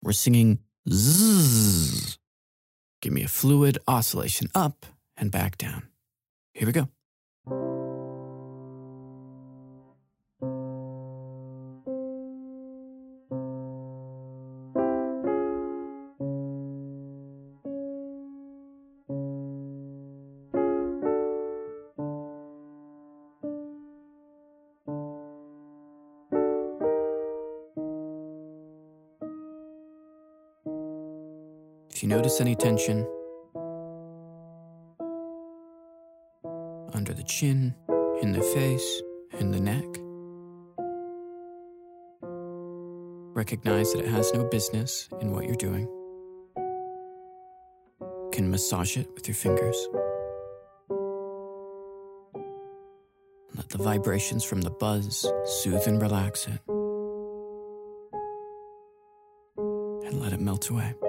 We're singing zzz. Give me a fluid oscillation up and back down. Here we go. If you notice any tension under the chin, in the face, in the neck, recognize that it has no business in what you're doing. You can massage it with your fingers. Let the vibrations from the buzz soothe and relax it. And let it melt away.